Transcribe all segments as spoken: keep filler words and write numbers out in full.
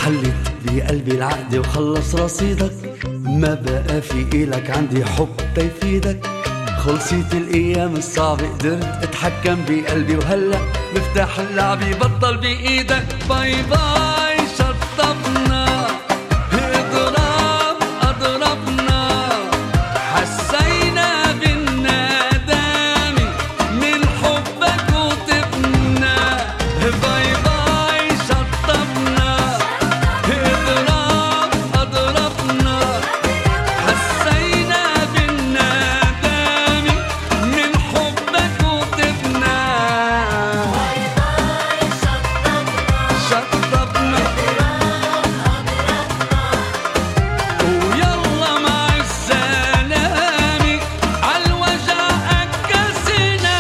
انحلت بقلبي العقد وخلص رصيدك، ما بقى في إلك عندي حب تيفيدك. خلصت الأيام الصعبة قدرت اتحكم بقلبي، وهلأ مفتاح اللعب بطل بإيدك. باي باي شطبنا اضرب اضربنا، حسينا بالندامة من حبك وطبنا. باي باي شطبنا اضرب اضربنا، حسينا بالندامة من حبك وطبنا. باي باي شطبنا شطبنا ويلا مع السلامة عالوجع أكسنا.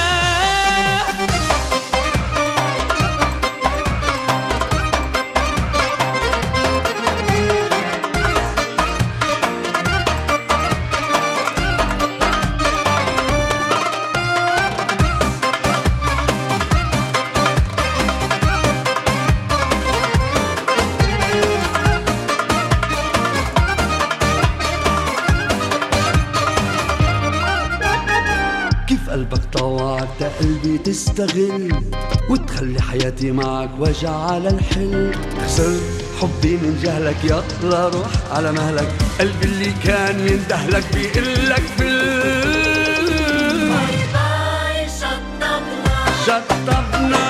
كيف قلبك طوعك تا قلبي تستغل، وتخلي حياتي معك وجع على الحل. خسرت حبي من جهلك، يلا روح على مهلك. قلبي اللي كان يندهلك بيقلك فل. باي باي شطبنا شطبنا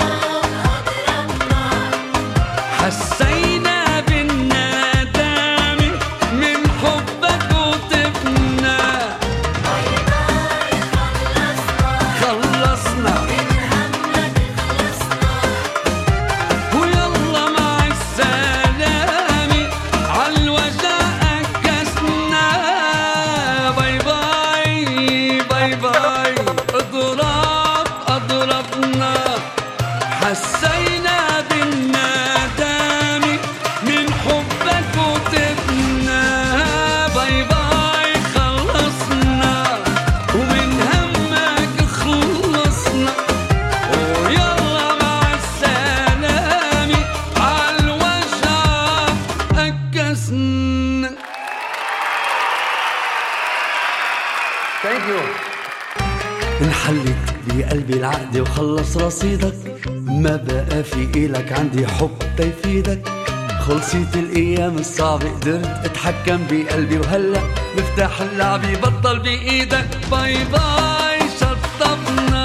حسينا بالندامة من حبك وطبنا. باي باي خلصنا من همك خلصنا، ويلا مع السلامة عالوجع أكسنا. باي باي باي باي اضرب اضربنا، حسينا بالندامة من حبك وطبنا. باي باي خلصنا ومن همك خلصنا، ويلا مع السلامة عالوجع أكسنا. Thank you. انحلت بقلبي العقد وخلص رصيدك، ما بقى في إلك عندي حب تيفيدك. خلصت الأيام الصعبة قدرت اتحكم بقلبي، وهلأ مفتاح اللعب بطل بإيدك. باي باي شطبنا